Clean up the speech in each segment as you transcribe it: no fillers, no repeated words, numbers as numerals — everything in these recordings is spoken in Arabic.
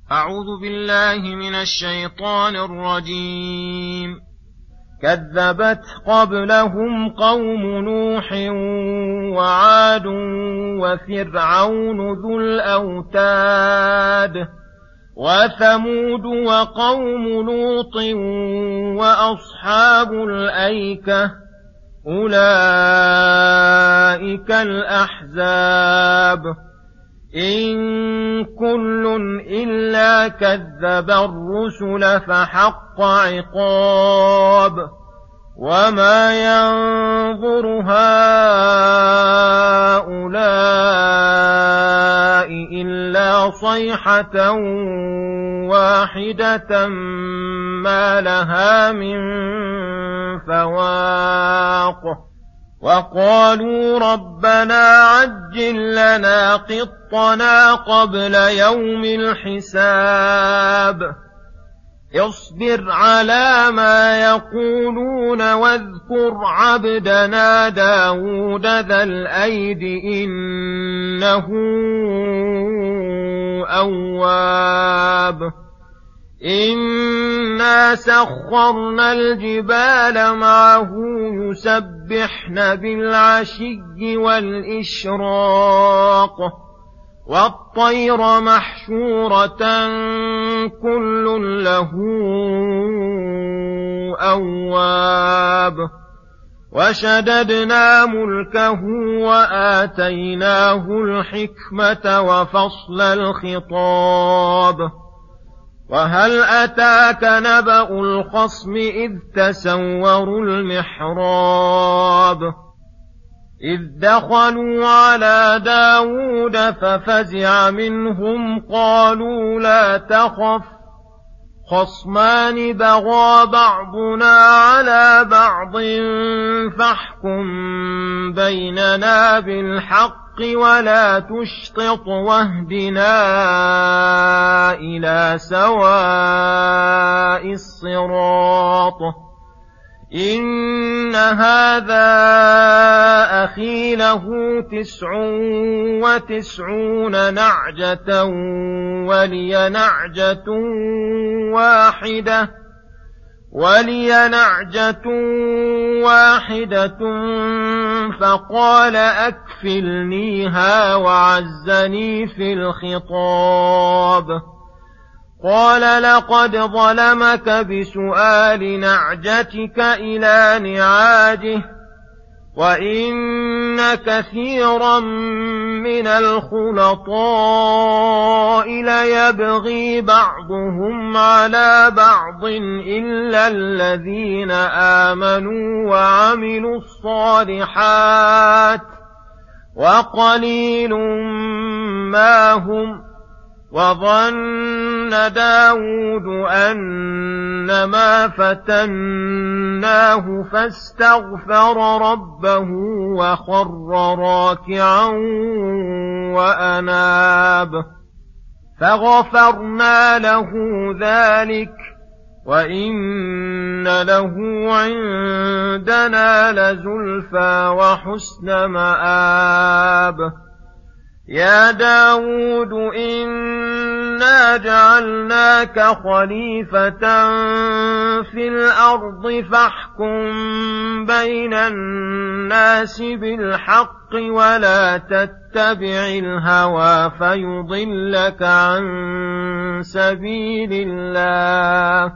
أعوذ بالله من الشيطان الرجيم. كذبت قبلهم قوم نوح وعاد وفرعون ذو الأوتاد وثمود وقوم لوط وأصحاب الأيكة أولئك الأحزاب إن كل إلا كذب الرسل فحق عقاب وما ينظر هؤلاء إلا صيحة واحدة ما لها من فواق وقالوا ربنا عجل لنا قطنا قبل يوم الحساب اصبر على ما يقولون واذكر عبدنا داود ذا الأيد إنه أواب إنا سخرنا الجبال معه يسبحن بالعشي والإشراق والطير محشورة كل له أواب وشددنا ملكه وآتيناه الحكمة وفصل الخطاب وهل أتاك نبأ الخصم إذ تسوروا المحراب إذ دخلوا على داود ففزع منهم قالوا لا تخف خصمان بغى بعضنا على بعض فاحكم بيننا بالحق ولا تشطط واهدنا إلى سواء الصراط إن هذا أخي له 99 نعجة ولي نعجة واحدة فقال أكفلنيها وعزني في الخطاب قال لقد ظلمك بسؤال نعجتك إلى نعاجه وإن كثيرا من الخلطاء ليبغي بعضهم على بعض إلا الذين آمنوا وعملوا الصالحات وقليل ما هم وظن داود أنما فتناه فاستغفر ربه وخر راكعا وأناب فغفرنا له ذلك وإن له عندنا لزلفى وحسن مآب يا داود إنا جعلناك خليفة في الأرض فاحكم بين الناس بالحق ولا تتبع الهوى فيضلك عن سبيل الله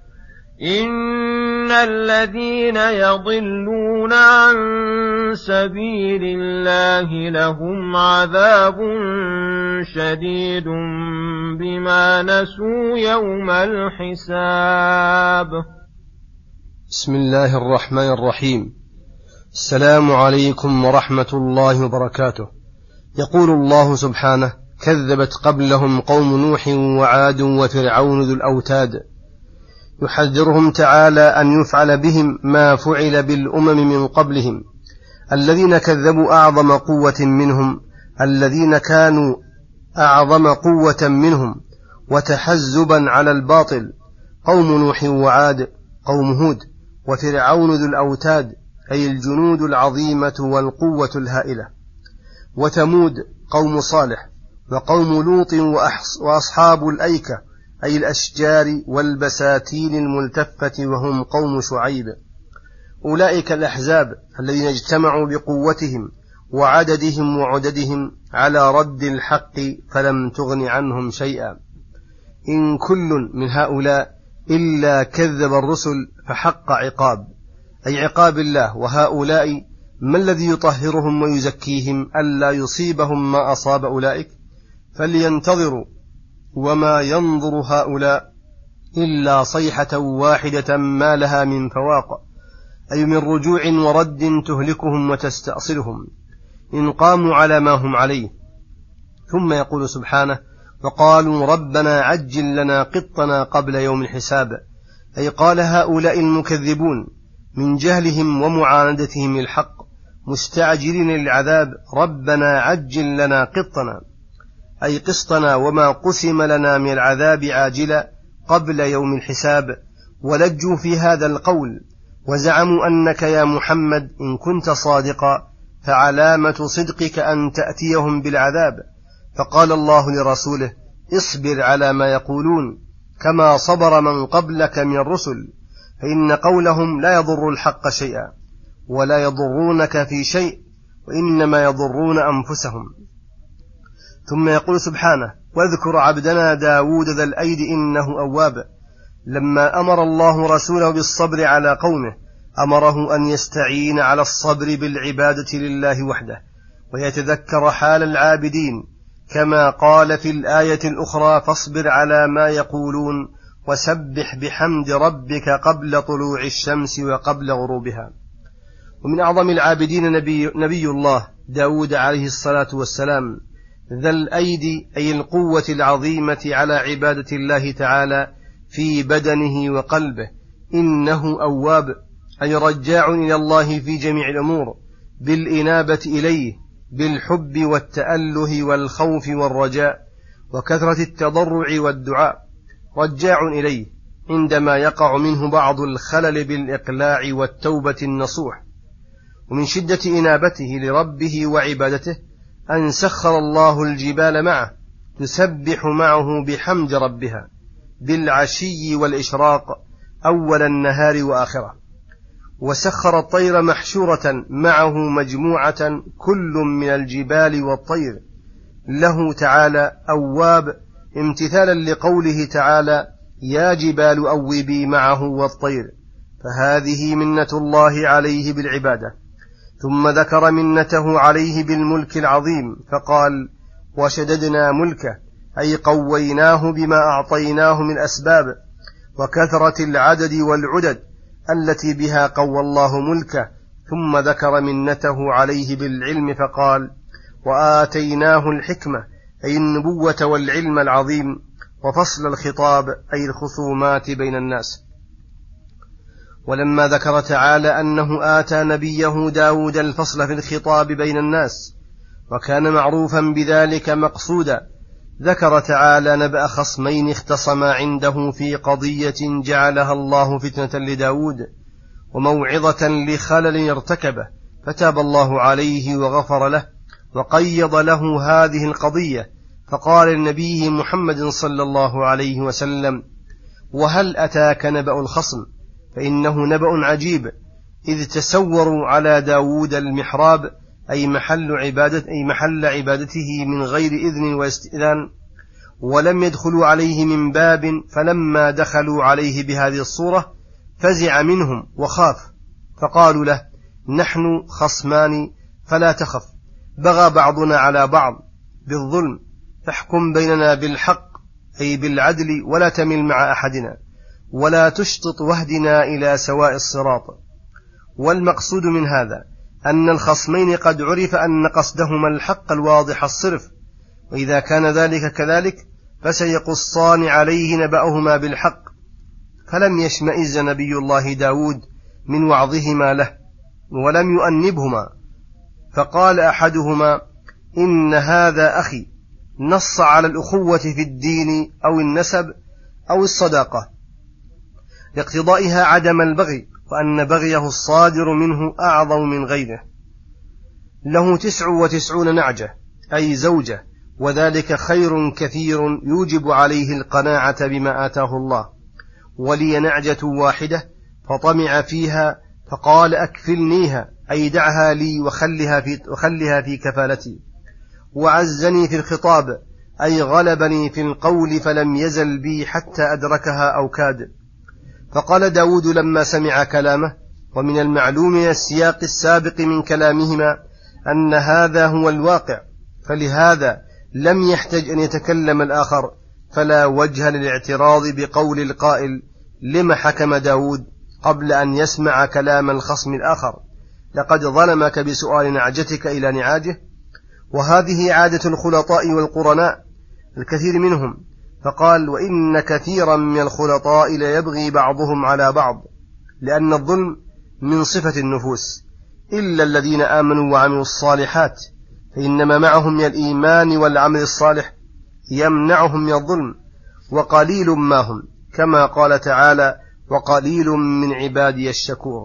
إن الذين يضلون عن سبيل الله لهم عذاب شديد بما نسوا يوم الحساب. بسم الله الرحمن الرحيم. السلام عليكم ورحمة الله وبركاته. يقول الله سبحانه: كذبت قبلهم قوم نوح وعاد وفرعون ذو الأوتاد. يحذرهم تعالى أن يفعل بهم ما فعل بالأمم من قبلهم الذين كذبوا أعظم قوة منهم، الذين كانوا أعظم قوة منهم وتحزبا على الباطل، قوم نوح وعاد قوم هود وفرعون ذو الأوتاد أي الجنود العظيمة والقوة الهائلة، وثمود قوم صالح وقوم لوط وأصحاب الأيكة أي الأشجار والبساتين الملتفة وهم قوم شعيب. أولئك الأحزاب الذين اجتمعوا بقوتهم وعددهم وعددهم على رد الحق فلم تغن عنهم شيئا. إن كل من هؤلاء إلا كذب الرسل فحق عقاب، أي عقاب الله. وهؤلاء ما الذي يطهرهم ويزكيهم ألا يصيبهم ما أصاب أولئك؟ فلينتظروا وما ينظر هؤلاء إلا صيحة واحدة ما لها من فواق، أي من رجوع ورد تهلكهم وتستأصلهم إن قاموا على ما هم عليه. ثم يقول سبحانه: وقالوا ربنا عجل لنا قطنا قبل يوم الحساب، أي قال هؤلاء المكذبون من جهلهم ومعاندتهم الحق مستعجلين للعذاب: ربنا عجل لنا قطنا، أي قسطنا وما قسم لنا من العذاب عاجلا قبل يوم الحساب. ولجوا في هذا القول وزعموا أنك يا محمد إن كنت صادقا فعلامة صدقك أن تأتيهم بالعذاب. فقال الله لرسوله: اصبر على ما يقولون كما صبر من قبلك من الرسل، فإن قولهم لا يضر الحق شيئا ولا يضرونك في شيء وإنما يضرون أنفسهم. ثم يقول سبحانه: واذكر عبدنا داود ذا الأيد إنه أواب. لما أمر الله رسوله بالصبر على قومه أمره أن يستعين على الصبر بالعبادة لله وحده ويتذكر حال العابدين، كما قال في الآية الأخرى: فاصبر على ما يقولون وسبح بحمد ربك قبل طلوع الشمس وقبل غروبها. ومن أعظم العابدين نبي الله داود عليه الصلاة والسلام ذا الأيدي، أي القوة العظيمة على عبادة الله تعالى في بدنه وقلبه. إنه أواب، أي رجاع إلى الله في جميع الأمور بالإنابة إليه بالحب والتأله والخوف والرجاء وكثرة التضرع والدعاء. رجاع إليه عندما يقع منه بعض الخلل بالإقلاع والتوبة النصوح. ومن شدة إنابته لربه وعبادته أن سخر الله الجبال معه تسبح معه بحمد ربها بالعشي والإشراق أول النهار وآخره، وسخر الطير محشورة معه مجموعة كل من الجبال والطير له تعالى أواب، امتثالا لقوله تعالى: يا جبال أوبي معه والطير. فهذه منة الله عليه بالعبادة. ثم ذكر منته عليه بالملك العظيم فقال: وشددنا ملكه، أي قويناه بما أعطيناه من أسباب وكثرة العدد والعدد التي بها قوى الله ملكه. ثم ذكر منته عليه بالعلم فقال: وآتيناه الحكمة، أي النبوة والعلم العظيم، وفصل الخطاب، أي الخصومات بين الناس. ولما ذكر تعالى أنه آتى نبيه داود الفصل في الخطاب بين الناس وكان معروفا بذلك مقصودا، ذكر تعالى نبأ خصمين اختصما عنده في قضية جعلها الله فتنة لداود وموعظة لخلل ارتكبه، فتاب الله عليه وغفر له وقيض له هذه القضية. فقال لنبيه محمد صلى الله عليه وسلم: وهل أتاك نبأ الخصم؟ فإنه نبأ عجيب، إذ تسوروا على داود المحراب، أي محل عبادته من غير إذن واستئذان، ولم يدخلوا عليه من باب، فلما دخلوا عليه بهذه الصورة فزع منهم وخاف، فقالوا له: نحن خصمان فلا تخف، بغى بعضنا على بعض بالظلم، فاحكم بيننا بالحق، أي بالعدل، ولا تمل مع أحدنا ولا تشطط واهدنا إلى سواء الصراط. والمقصود من هذا أن الخصمين قد عرف أن قصدهما الحق الواضح الصرف، وإذا كان ذلك كذلك فسيقصان عليه نبأهما بالحق. فلم يشمئز نبي الله داود من وعظهما له ولم يؤنبهما، فقال أحدهما: إن هذا أخي، نص على الأخوة في الدين أو النسب أو الصداقة لاقتضائها عدم البغي، وأن بغيه الصادر منه أعظم من غيره. له 99 نعجة، أي زوجة، وذلك خير كثير يوجب عليه القناعة بما آتاه الله. ولي نعجة واحدة فطمع فيها فقال أكفلنيها، أي دعها لي وخلها في كفالتي. وعزني في الخطاب، أي غلبني في القول فلم يزل بي حتى أدركها أو كاد. فقال داود لما سمع كلامه، ومن المعلوم من السياق السابق من كلامهما أن هذا هو الواقع، فلهذا لم يحتج أن يتكلم الآخر، فلا وجه للاعتراض بقول القائل لم حكم داود قبل أن يسمع كلام الخصم الآخر، لقد ظلمك بسؤال نعجتك إلى نعاجه. وهذه عادة الخلطاء والقرناء الكثير منهم، فقال وإن كثيرا من الخلطاء ليبغي بعضهم على بعض، لأن الظلم من صفة النفوس، إلا الذين آمنوا وعملوا الصالحات، فإنما معهم من الإيمان والعمل الصالح يمنعهم من الظلم، وقليل ما هم، كما قال تعالى وقليل من عبادي الشكور.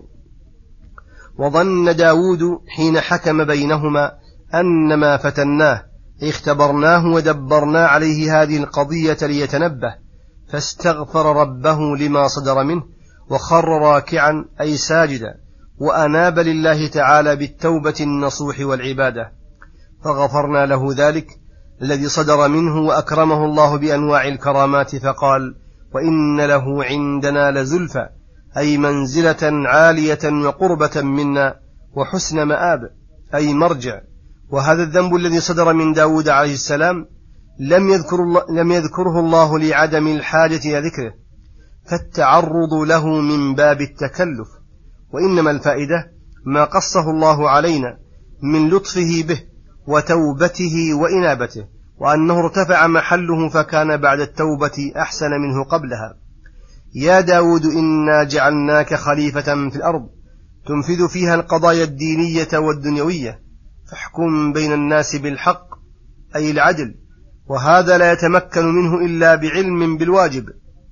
وظن داود حين حكم بينهما أنما فتناه اختبرناه ودبرنا عليه هذه القضية ليتنبه، فاستغفر ربه لما صدر منه وخر راكعا أي ساجدا، وأناب لله تعالى بالتوبة النصوح والعبادة، فغفرنا له ذلك الذي صدر منه، وأكرمه الله بأنواع الكرامات، فقال وإن له عندنا لزلفى، أي منزلة عالية وقربة منا، وحسن مآب أي مرجع. وهذا الذنب الذي صدر من داود عليه السلام لم يذكره الله لعدم الحاجة إلى ذكره، فالتعرض له من باب التكلف، وإنما الفائدة ما قصه الله علينا من لطفه به وتوبته وإنابته، وأنه ارتفع محله فكان بعد التوبة أحسن منه قبلها. يا داود إنا جعلناك خليفة في الأرض تنفذ فيها القضايا الدينية والدنيوية، فاحكم بين الناس بالحق أي العدل، وهذا لا يتمكن منه إلا بعلم بالواجب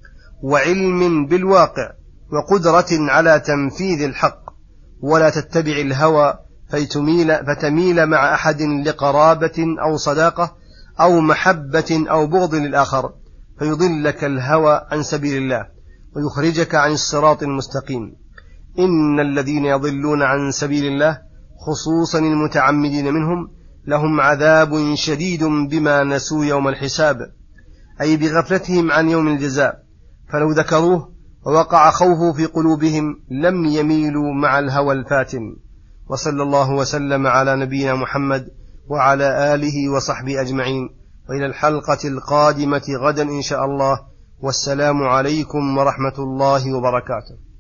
وعلم بالواقع وقدرة على تنفيذ الحق، ولا تتبع الهوى فتميل مع أحد لقرابة أو صداقة أو محبة أو بغض للآخر، فيضلك الهوى عن سبيل الله ويخرجك عن الصراط المستقيم. إن الذين يضلون عن سبيل الله خصوصا المتعمدين منهم لهم عذاب شديد بما نسوا يوم الحساب، أي بغفلتهم عن يوم الجزاء، فلو ذكروه ووقع خوفه في قلوبهم لم يميلوا مع الهوى الفاتن. وصلى الله وسلم على نبينا محمد وعلى آله وصحبه أجمعين، وإلى الحلقة القادمة غدا إن شاء الله، والسلام عليكم ورحمة الله وبركاته.